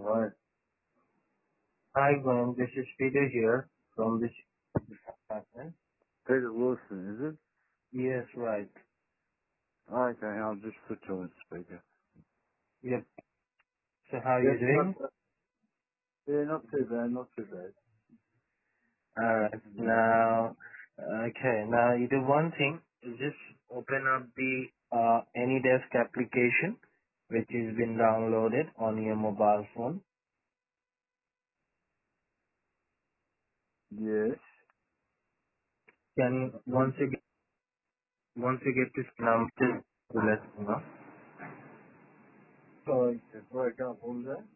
Right. Hi, Glenn. This is Peter here from this department. Peter Wilson, is it? Yes, right. Okay, I'll just put you on speaker. Yep. So how are Yes, you not, doing? yeah, not too bad, not too bad. Alright. Now, okay. Now you do one thing. You just open up the AnyDesk application, which has been downloaded on your mobile phone. Yes. Can once you get this number, to let me know. Sorry, it broke up, what was that?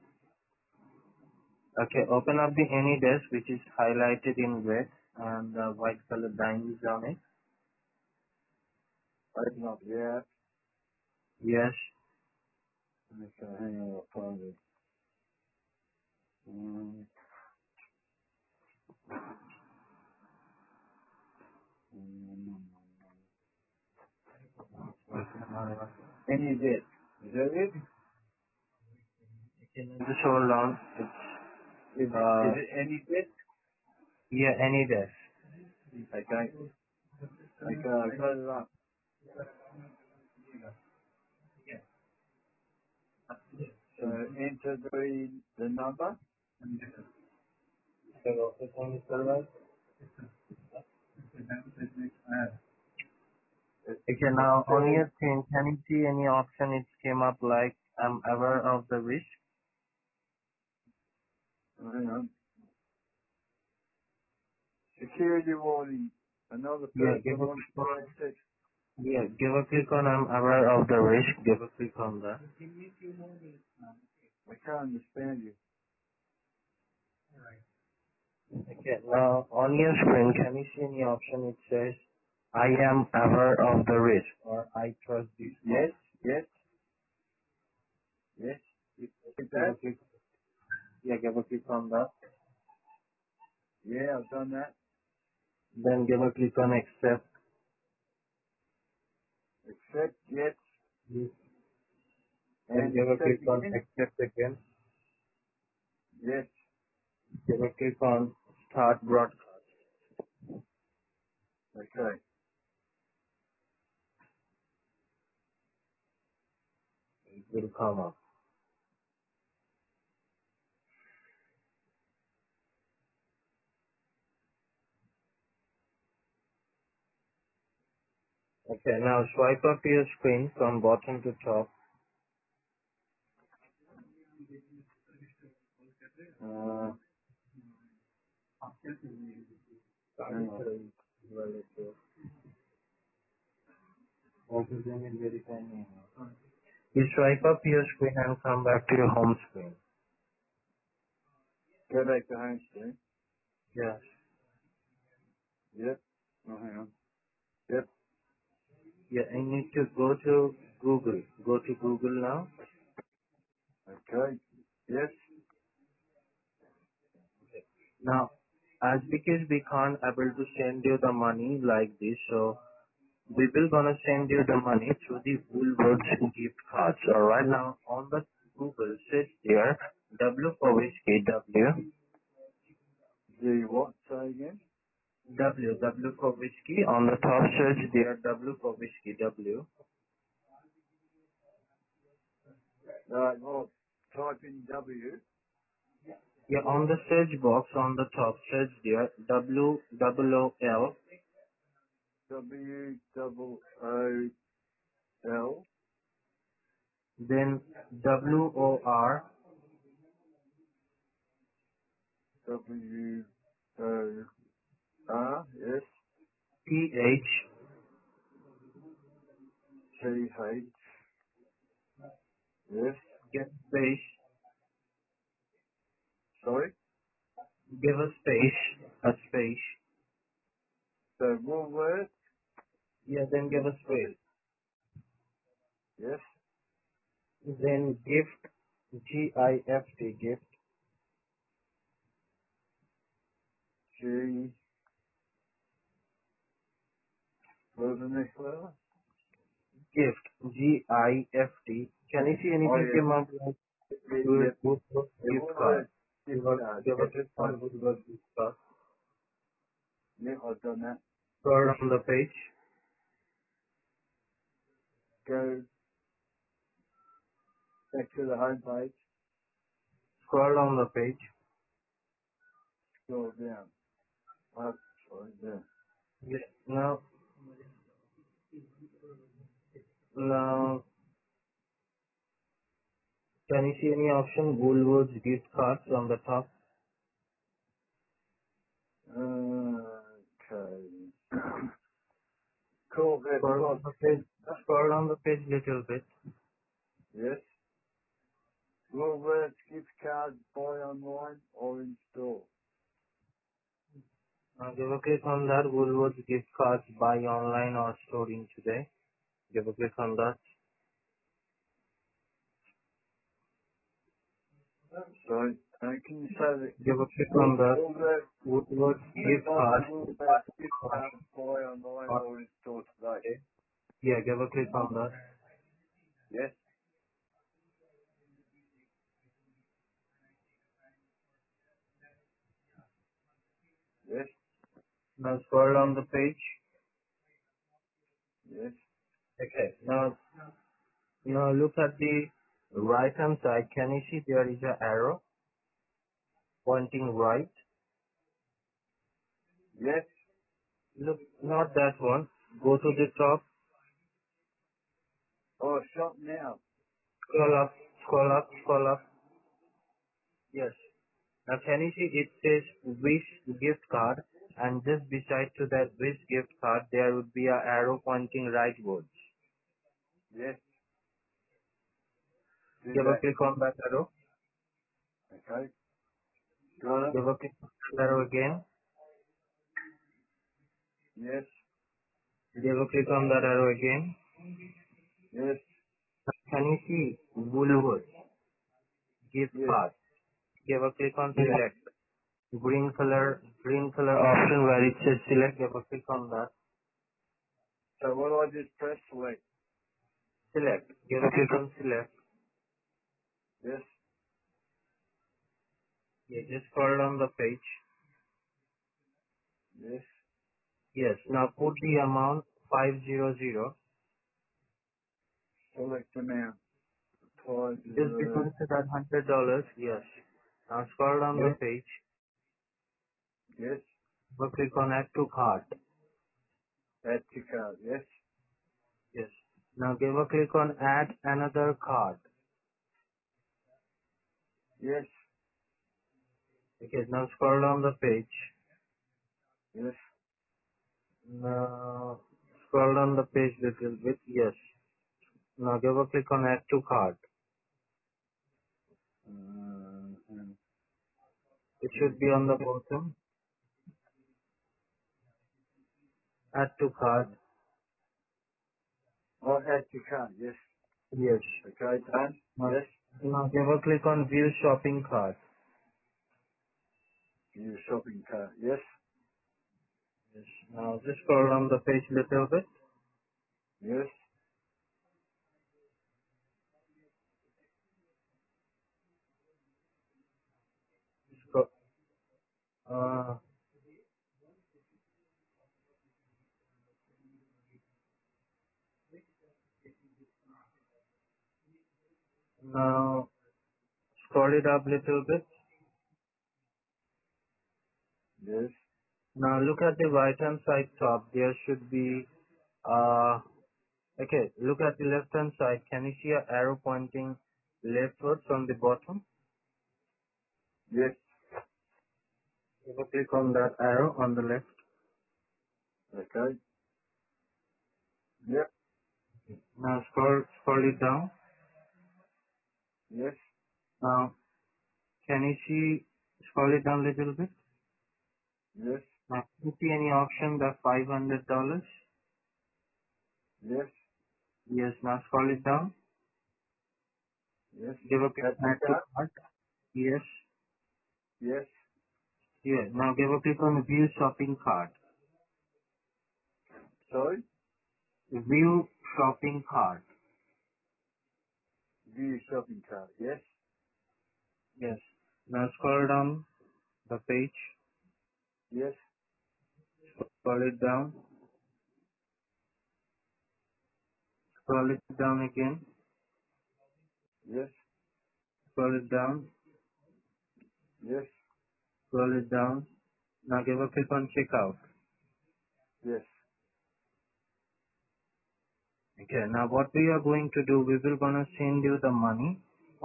Okay. Open up the AnyDesk, which is highlighted in red and white color lines on it. Open up the app. Yes. Okay, hang on, I'll find it. Um, um, any of this? Is that it? Just hold on. Is it any bit? Yeah, any desk. Okay. Okay, I've got it up. So enter the number. So, everything is alright? Okay, It now on says, your screen, can you see any option it came up like I'm aware of the risk? oh, hang on. Security warning. Another Yeah, person give a wants click to on, access. yeah, give a click on I'm aware of the risk. Give a click on that. I can't understand you. Okay, now on your screen, can you see any option it says I am aware of the risk or I trust this Yes, box? yes, yes. Is Give that? a click, yeah, give a click on that. Yeah, I've done that. Then give a click on accept. Accept, yes, Then and give a accept click on again. accept again. Yes. Give a click on start broadcast. Okay. It will come up. Okay, now swipe up your screen from bottom to top. Uh, hang on. You swipe up your screen and come back to your home screen. Go back to home screen. Yes. Yep. Oh, hang on. Yep. Yeah, I need to go to Google. Go to Google now. Okay. Yes. Now, as because we can't able to send you the money like this, so we will gonna send you the money through the Woolworths gift cards. Alright, now on the Google search there, W for whiskey, The what? Say again? W for whiskey. On the top search there, W for whiskey, W. Well, type in W. Yeah, on the search box on the top search there, WOOL, W double O L then WOR, W O R. Yes. PH, T H. Yes. get space, Sorry. give a space, So Woolworth. yeah, then give a space. Yes. Then gift, GIFT, gift, G. What was the next letter? gift, GIFT. Can you see Oh anything yeah. came up like? With Yep. Woodward The gift card. Woolworths gift Give a card. give a Yes. click on Woodward gift card. Yep, I've done that. Scroll down the page. Go back to the home page. Scroll down the page. Scroll down. Up, sorry, down. Yeah. Now, can you see any option Woolworths gift cards on the top? Okay. Cool, that's Scroll what. down the page. Scroll down the page little bit. Yes. Woolworths gift card, buy online or in store. Now give a click on that Woolworths gift cards buy online or storing today. Give a click on that. So, can you say that Give a click on that Woolworths, Woolworths gift card Woolworths gift card, buy online or or in store today? today. Yeah, give a click on that. Yes. Yes. Now scroll down the page. Yes. Okay. Now look at the right hand side. Can you see there is an arrow pointing right? Yes. Look, not that one. Go to the top. Oh, shop now. Scroll up. Scroll up. Scroll up. Yes. Now can you see it says Wish gift card, and just beside to that Wish gift card there would be a arrow pointing rightwards. Yes. Do Give a that. click on that arrow. Okay. Got it. Give a click on that arrow again. Yes. Give a click on that arrow again. Yes. Can you see Woolworths gift Yes. card? Give a click on Yes. select. Green color option where it says select. Give a click on that. So what do I just press select? Select. Give a click on select. Yes. Yeah, just scroll down the page. Yes. Yes. Now put the amount 500. Select amount. Apply to Just the, because to that $100. Yes. Now scroll down the yes. page. Yes. Go click on add to cart. Add to card. Yes. Yes. Now give a click on add another card. Yes. Okay. Now scroll down the page. Yes. Now scroll down the page little bit. Yes. Now give a click on add to cart. And It should be on the bottom. Add to cart. oh, add to card. Yes. Yes. Okay. Done. Now, Yes. now give a click on view shopping cart. View shopping cart. Yes. Yes. Now just scroll down the page little bit. Yes. Scroll, uh, now scroll it up little bit. Yes. Now look at the right hand side top. There should be okay. Look at the left hand side. Can you see a arrow pointing leftwards on the bottom? Yes. Give a click on that arrow on the left. Okay. Yep. Now scroll it down. Yes. Now can you see scroll it down little bit? Yes. Now can you see any option that $500? Yes. Yes. Now scroll it down. Yes. Give a click Add on to add to cart. cart. Yes. Yes. Yeah. Now give a click on view shopping cart. Sorry. View shopping cart. View shopping cart. Yes. Yes. Now scroll down the page. Yes. Scroll it down. Scroll it down again. Yes. Scroll it down. Yes. Scroll it down. Now give a click on checkout. Yes. Okay. Now what we are going to do, we will gonna send you the money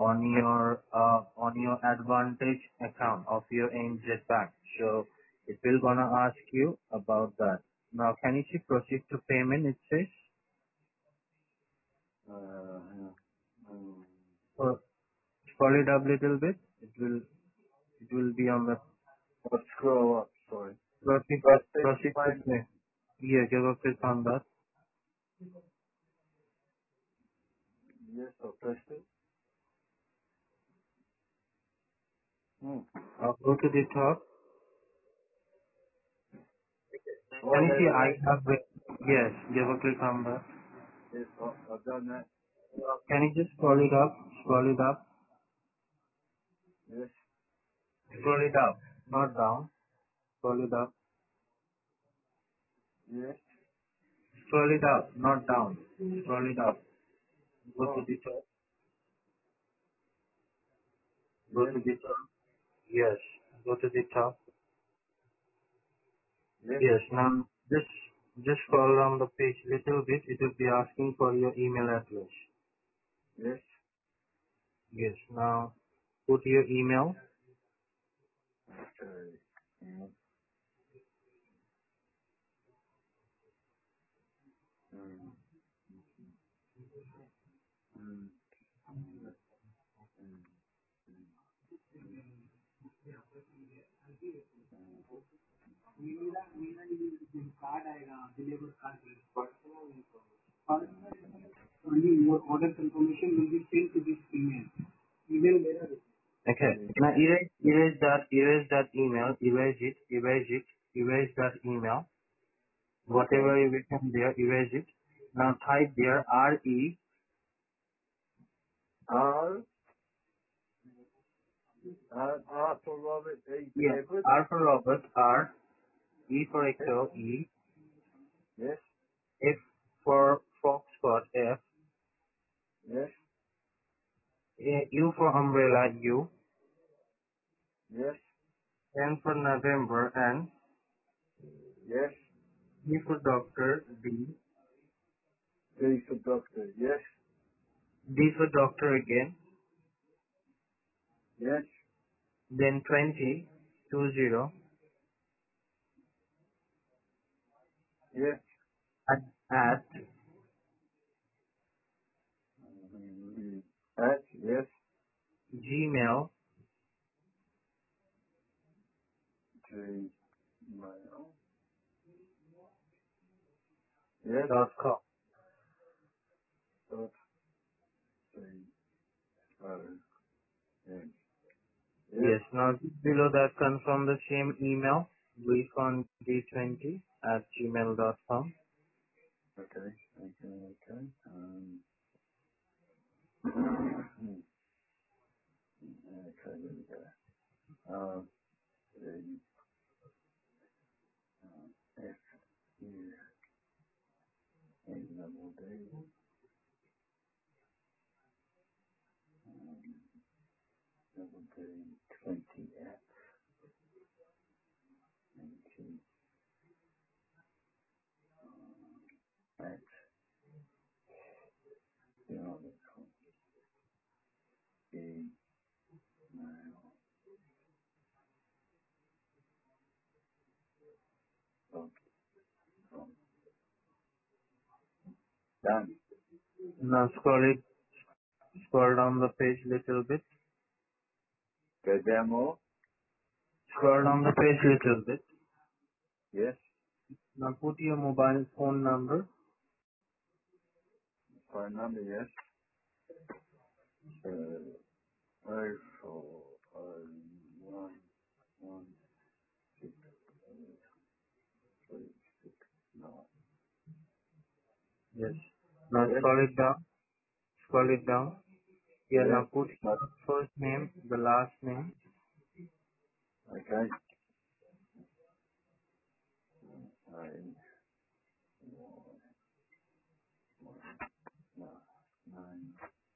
on your Advantage account of your ANZ Bank. So it will gonna ask you about that. Now can you see proceed to payment? It says. Hang on. Um, So scroll it up little bit. It will be on the I'll scroll up. Sorry. proceed Proceed to proceed to payment. pay. Yeah, give a click on that. Yes, I pressed it. Hmm. Go to the top. Oh, Can you see there. I have it? Yes, give a click on that. Yes, I've done that. Can you just scroll it up? Scroll it up. Yes. Scroll it up. Not down. Scroll it up. Yes. Scroll it up. Not down. Scroll it up. Go to Oh, the top. Go yes. to the top. Yes. Go to the top. Yes. Yes. Now just scroll down the page little bit. It will be asking for your email address. Yes. Yes. Now put your email. Okay. Hang on. Um, um, um, Okay. okay. Now erase that email. Erase it. Erase it. Erase that email. Okay. Whatever you written there, erase it. Now type there RE. R. R for Robert. A for Yeah. Edward. R for Robert. R. E for Yes. Echo. E. Yes. F for Foxtrot. F. Yes. U for umbrella. U. Yes. N for November. N. Yes. D for Doctor. D. D for Doctor. Yes. D for Doctor again. Yes. Then 20. 20. Yes. At At. Yes. Gmail. Gmail. Yes. Dot com. Dot. C. O. N. Yes. Yes. Now below that confirm the same email. refund20 at gmail.com. Okay. Okay. Okay. Okay. There we go. The, F. U. N. Double D. Double D. 20 at. 20 at. Gmail.com. Email. Dot com. Done. Now scroll down the page little bit. Go down more. Scroll down the page little bit. Yes. Now put your mobile phone number. Phone number. Yes. Oh four oh one six three six nine. Yes. Now Yes. scroll it down. Scroll it down. Yeah, Yeah. now put But, your first name, the last name. okay. I, no, nine,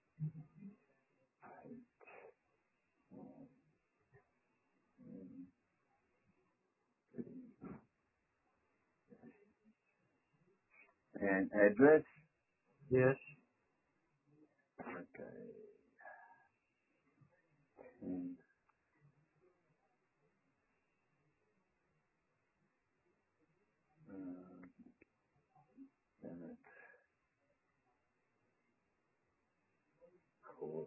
and address. Yes. Okay. And, Bennett Court,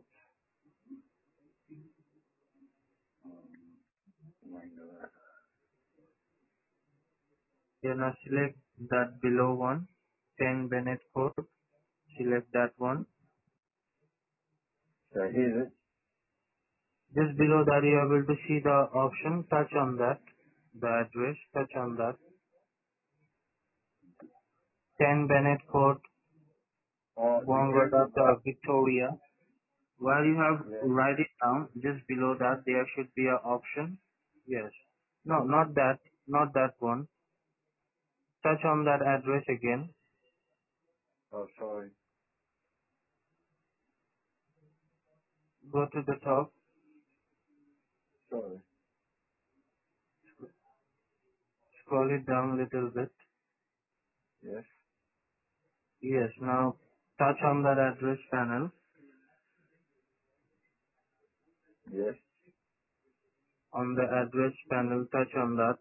Wangara. Yeah, now select that below one. 10 Bennett Court. Select that one. So here's it. Just below that you are able to see the option. Touch on that. The address. Touch on that. 10 Bennett Court, Oh, the Google Wangaratta, Victoria. While you have Yeah. write it down, just below that there should be an option. Yes. No, not that. Not that one. Touch on that address again. Oh, sorry. Go to the top. Sorry. Scroll it down a little bit. Yes. Yes. Now touch on that address panel. Yes. On the address panel, touch on that.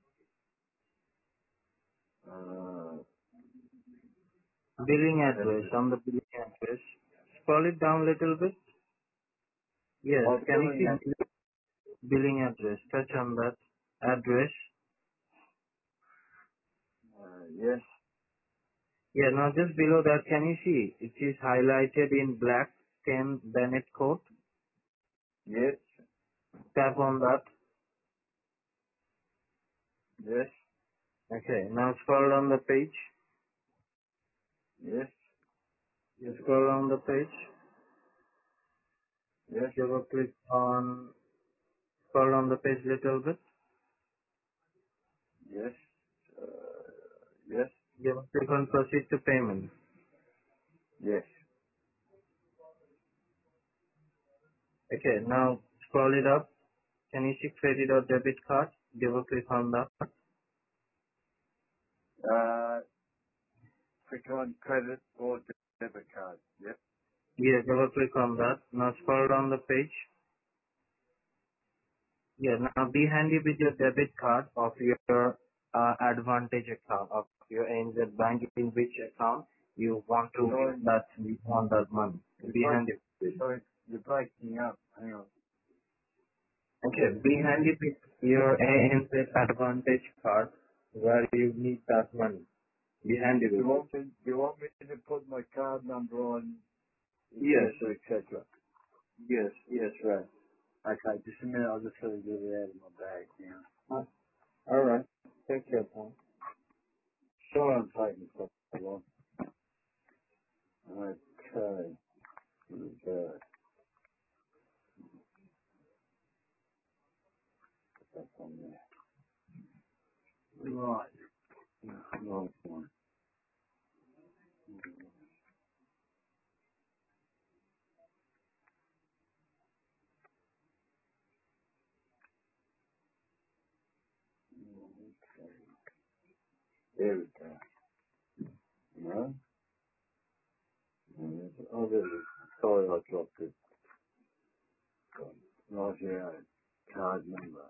Uh, Billing address. address. On the billing address. Scroll it down a little bit. Yes. Oh, Can you billing see billing address? Touch on that address. yes. Yeah, now just below that, can you see it is highlighted in black, 10 Bennett Court. Yes. Tap on that. Yes. Okay, now scroll down the page. Yes. You scroll down the page. Yes. Double click on, scroll down the page little bit. Yes. Yes. Double click on proceed to payment. Yes. Okay, now scroll it up. Can you see credit or debit card? Double click on that. Uh, Click on credit or debit card. Yep. Yeah, double click on that. Now scroll down the page. Yeah, now be handy with your debit card of your Advantage account of your ANZ Bank, in which account you want to Sorry, that you want that money. you're Be handy with it. sorry, you're breaking up. Hang on. Okay, be handy with your ANZ Advantage card where you need that money. Be handy with it. You want me to put my card number on, Yes, etc., etc.? yes, right. Okay, just a minute. I'll just sort of get it out of my bag now. All right. Take your time. Sorry, I'm taking so long. Okay. Reverse. That's on there. Right. Wrong one. There we go. No? Oh, there it is. Sorry, I dropped it. Right here. Card number.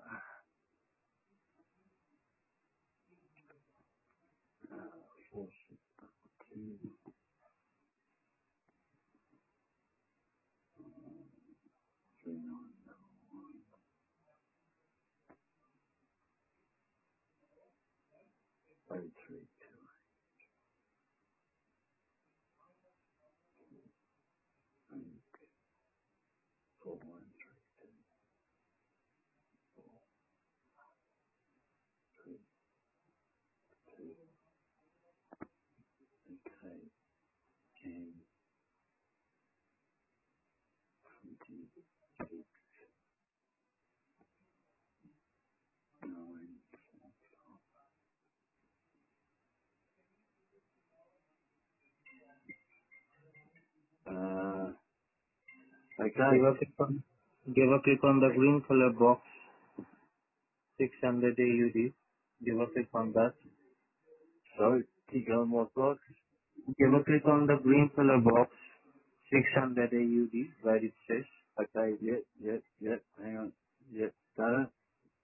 413. Nine. Okay. Give a click on the green color box, 600 AUD. Give a click on that. So, keep going what box? Give a click on the green color box, 600 AUD, where it says. Okay, hang on. Done it?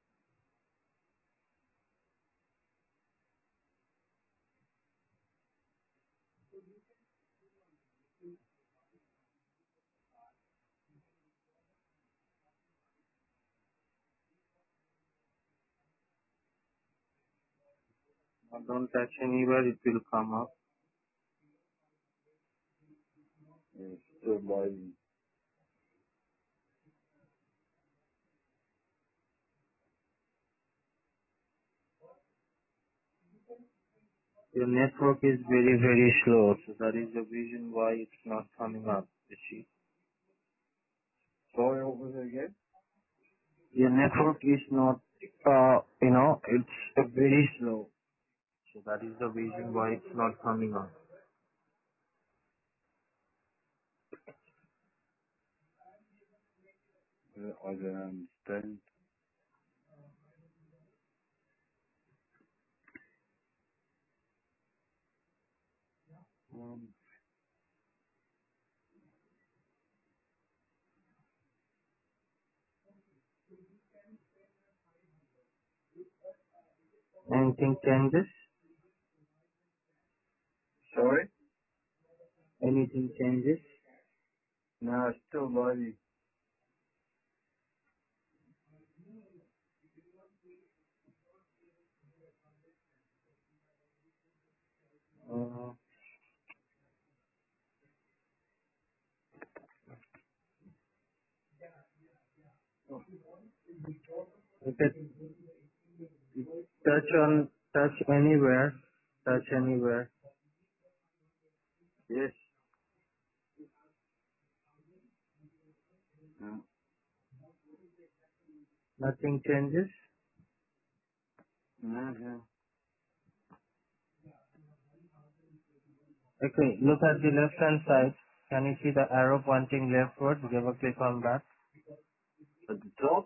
Don't touch anywhere, it will come up. Yeah, still loading. Your network is very, very slow, so that is the reason why it's not coming up, you see. Sorry, what was it again? Your network is not, it's very slow. So that is the reason why it's not coming up. I don't understand. Um, Anything changes? Sorry? Anything changes? No, it's still loading. Uh, you can touch anywhere, touch anywhere. Yes. No, Nothing changes. no. Okay, look at the left hand side. Can you see the arrow pointing leftward? Give a click on that. At the top?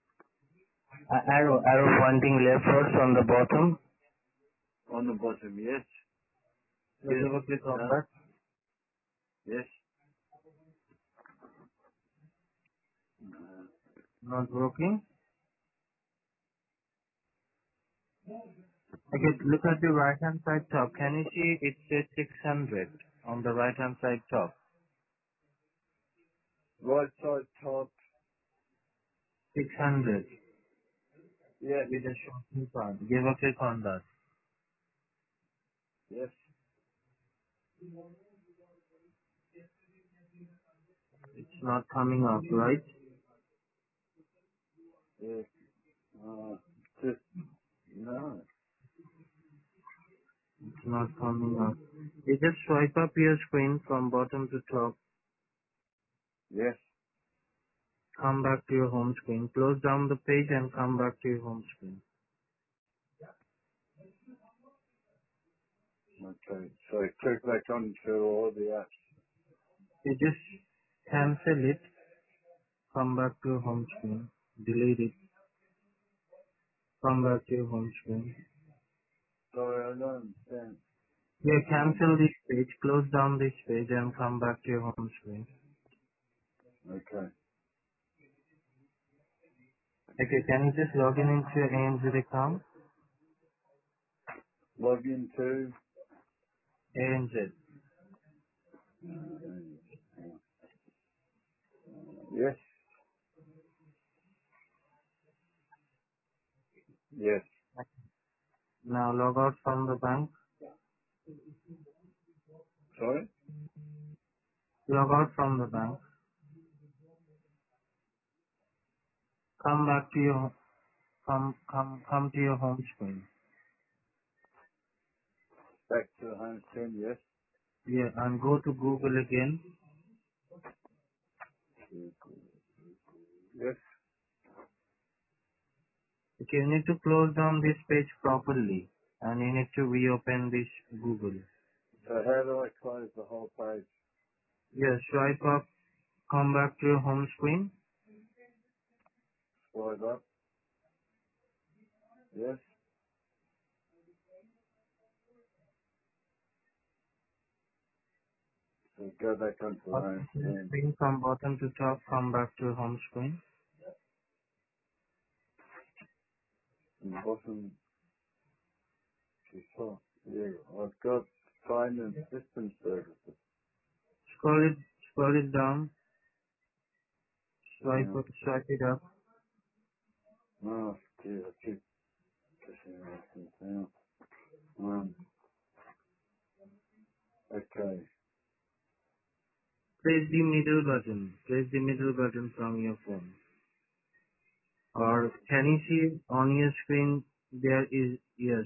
Arrow pointing leftwards on the bottom. On the bottom, yes. So Yes. give a click on Done. that. Yes. No. Not working. Okay, look at the right hand side top. Can you see it says 600 on the right hand side top? Right side top. 600 Yes. with a short part. Give a click on that. Yes. It's not coming up, right? Yes. Just, no. It's not coming up. You just swipe up your screen from bottom to top. Yes. Come back to your home screen. Close down the page and come back to your home screen. Okay. So click back onto all the apps. You just cancel it. Come back to your home screen. Delete it. Come back to your home screen. Sorry, I don't understand. Yeah, cancel this page. Close down this page and come back to your home screen. Okay. Okay, can you just log in into your ANZ account? Log into. ANZ. Yes. Yes. Now log out from the bank. Sorry? Log out from the bank. Come back to your come to your home screen. Back to the home screen, yes. Yeah, and go to Google again. Yes. Okay, you need to close down this page properly and you need to reopen this Google. So how do I close the whole page? Yes, swipe up, come back to your home screen. Slide up. Yes. So go back onto the Up home to the screen. screen from bottom to top, come back to your home screen. And bottom to top. Yeah, I've got phone and system services. Scroll it, scroll it down, Yeah. swipe it up. Oh, gee, I keep pushing everything down. Okay. Press the middle button. Press the middle button from your phone. Or can you see on your screen there is yes.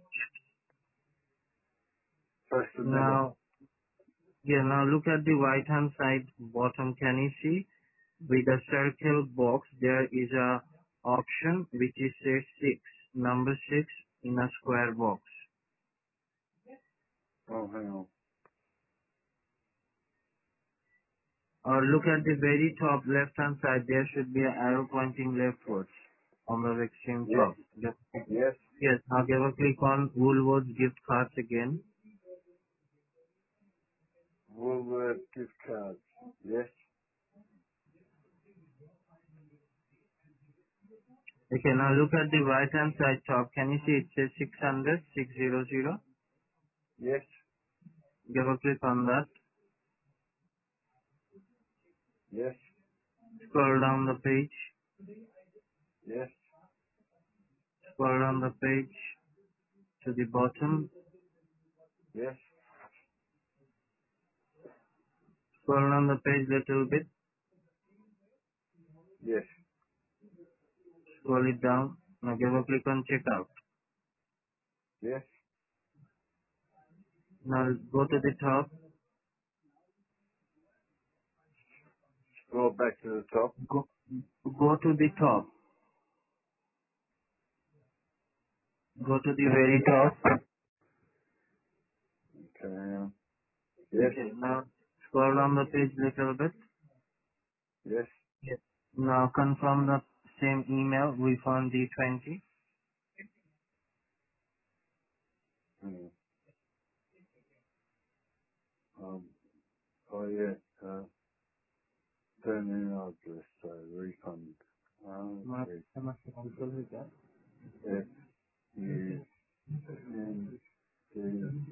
Press the middle. Now now look at the right hand side bottom. Can you see with a circle box there is a option which is says number six in a square box. Oh, hang on. Or look at the very top left hand side there should be an arrow pointing leftwards on the extreme Yes. top. Yes. Yes, now give a click on Woolworths gift cards again. Woolworth gift cards. Yes. Okay, now look at the right hand side top. Can you see it says 600 600? Yes. Give a click on that. Yes. Scroll down the page. Yes. Scroll down the page to the bottom. Yes. Scroll down the page little bit. Yes. Scroll it down. Now give a click on checkout. Yes. Now go to the top. Scroll back to the top. Go, go to the top. Go to the very top. Okay. Yes. Okay, now scroll down the page little bit. Yes. Yes. Now confirm the same email, refund D20. Hmm. Oh yeah. Turn in address. Refund. My Re- customer cancel with that. F U N D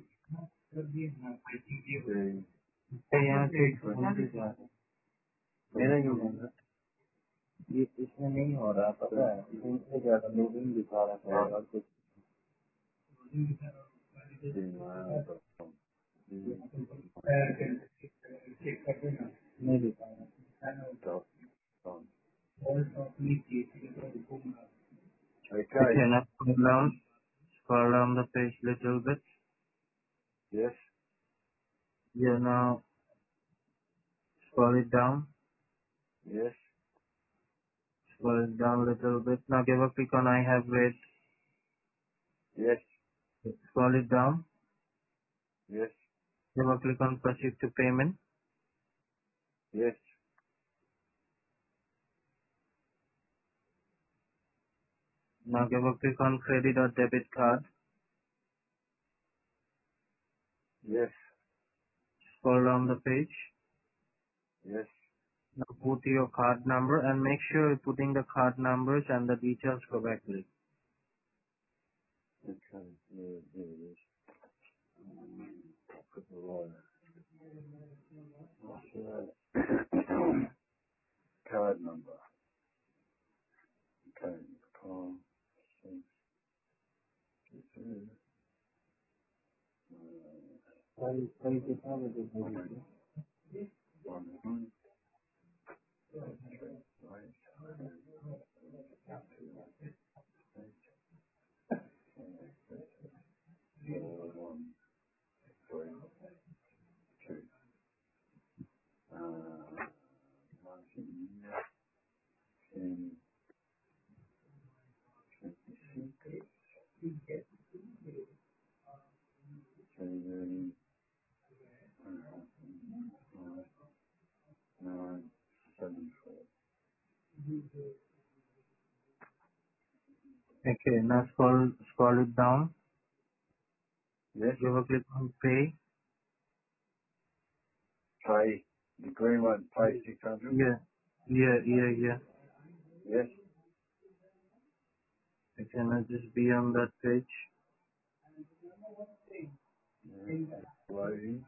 D तो यहाँ से कौन सी जा रहा है? मेरा email है। ये इसमें नहीं हो रहा पता है इनसे ज्यादा लोडिंग दिखा रहा है और कुछ gmail.com. नहीं दिखा रहा। Gmail.com. Okay, Okay. now scroll down the page little bit. Yes. You now scroll it down. Yes. Scroll it down a little bit. Now give a click on I have read. Yes. Scroll it down. Yes. Give a click on proceed to payment. Yes. Now give a click on credit or debit card. Yes. Scroll down the page. Yes. Now put your card number and make sure you're putting the card numbers and the details correctly. Okay. Yeah, yeah, it is. I'll put the right card number. Okay. Call. Six, two, कल कितना बजे भेजी one, थी? one, three, eight, eight, four, one, three, two. 19. Okay, now scroll it down. Yes. Give a click on pay. Pay. The green one, pay 600. Yeah, yeah. Yes. Okay, now just be on that page. Yeah. Loading.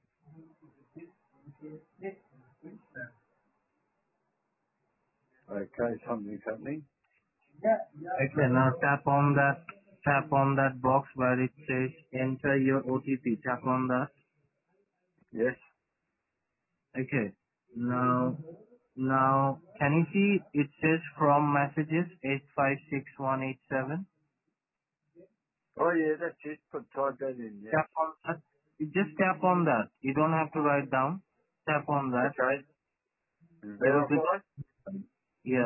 Okay, something's happening. Okay, now tap on that box where it says enter your OTP. Tap on that. Yes. Okay. Now can you see it says from messages 856187? Oh yeah, that's it. Type that in, yes. Tap on that. You just tap on that. You don't have to write down. Tap on that. Okay. Give a click. Verify? Yeah.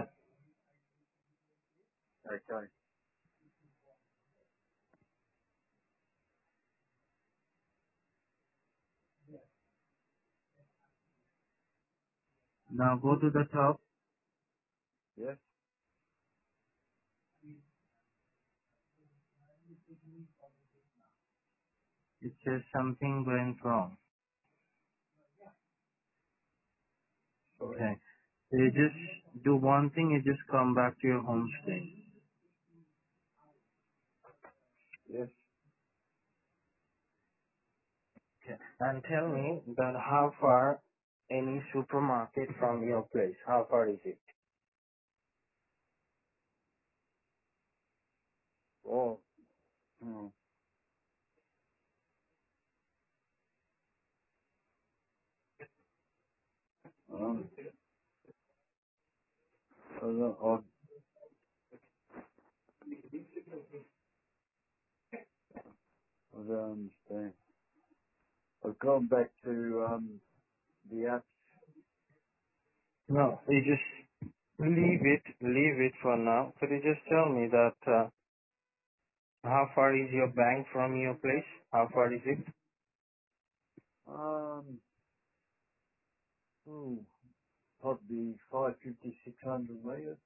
Okay. Now go to the top. Yes. It says something went wrong. Sorry. Okay. So you just do one thing. You just come back to your home screen. Yes. Okay. And tell me that how far any supermarket from your place? How far is it? Oh. Hmm. Um, I don't understand. I've gone back to the apps. No, you just leave it for now. Could you just tell me that how far is your bank from your place? How far is it? Um, ooh, probably 550, 600 meters.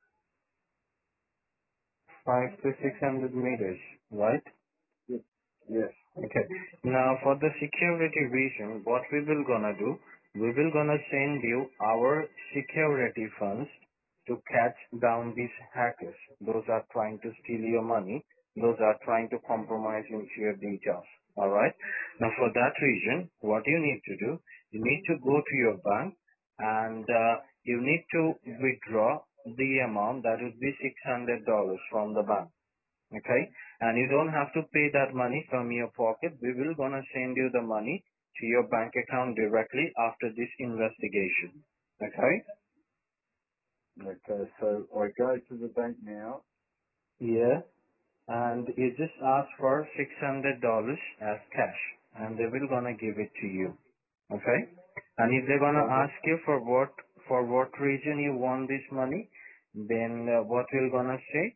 5 to 600 meters, right? Yes. Yes. Okay. Now for the security reason, what we will gonna do, we will gonna send you our security funds to catch down these hackers. Those are trying to steal your money. Those are trying to compromise your details. Alright? Now for that reason, what you need to do, you need to go to your bank and you need to withdraw the amount that would be $600 from the bank. Okay? And you don't have to pay that money from your pocket. We will gonna send you the money to your bank account directly after this investigation. Okay? Okay, so I go to the bank now. Yeah. And you just ask for $600 as cash, and they will gonna give it to you. Okay? And if they're gonna Okay. ask you for what reason you want this money, then what we're gonna say?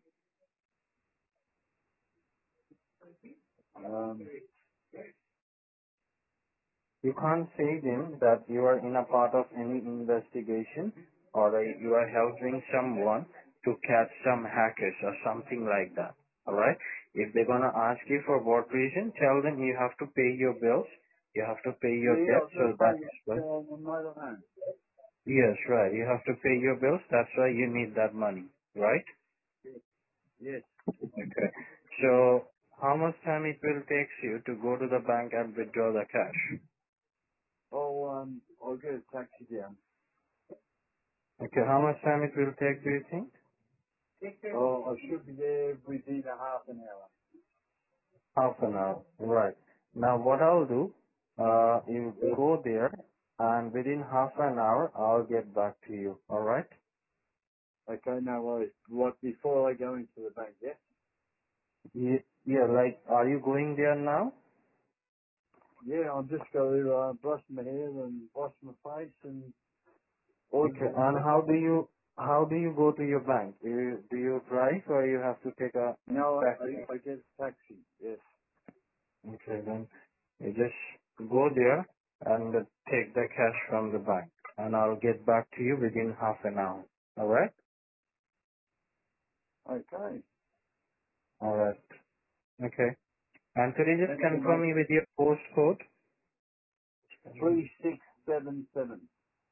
Um, You can't say them that you are in a part of any investigation or you are helping someone to catch some hackers or something like that. Alright? If they're gonna ask you for what reason, tell them you have to pay your bills, you have to pay your yeah, debt, I've so got to that pay is that why. on the motorhome. Yes, right. You have to pay your bills, that's why you need that money. Right? Yes. Yes. Okay. So, how much time it will take you to go to the bank and withdraw the cash? I'll get a taxi down. Okay, how much time it will take, do you think? Oh, I should be there within a half an hour. Half an hour. Right. Now what I'll do, you go there and within half an hour I'll get back to you. Alright? Okay, no worries. What, before I go into the bank, yes? Yeah, like, are you going there now? Yeah, I'm just going to brush my hair and wash my face and all Okay, that and stuff. how do you go to your bank? Do you drive or you have to take a No, taxi? I get a taxi, yes. Okay, then you just go there and take the cash from the bank and I'll get back to you within half an hour. Alright? Okay. Alright. Okay. And could you just Thank you, confirm mate. me with your postcode? 3677.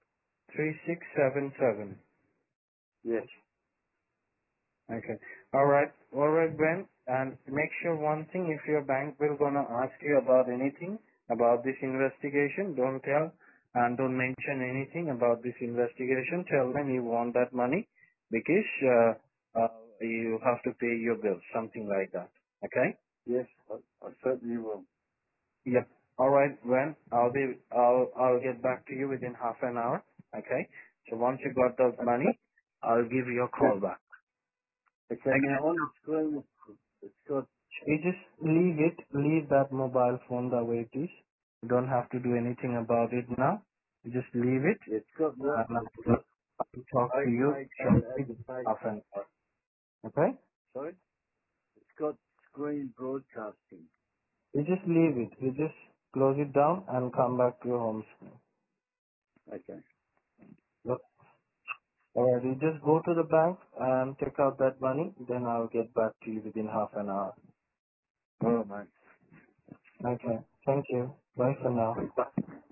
3677. Yes. Okay. All right. All right, Ben. And make sure one thing, if your bank will gonna ask you about anything about this investigation, don't tell and don't mention anything about this investigation. Tell them you want that money because you have to pay your bills, something like that. Okay? Yes, I certainly will. Yep. All right, Ben. I'll get back to you within half an hour. Okay? So once you got the money, I'll give you a Okay. call back. Okay, now Okay? on the screen, it's got, You just leave it, leave that mobile phone the way it is. You don't have to do anything about it now. You just leave it, it's got what? and It's got I'll talk to you okay code shortly advertising. half an hour. Okay? Sorry? It's got screen broadcasting. You just leave it. You just close it down and come back to your home screen. Okay. Look. Alright, you just go to the bank and take out that money, then I'll get back to you within half an hour. All right, mate. Okay. Thank you. Bye for now.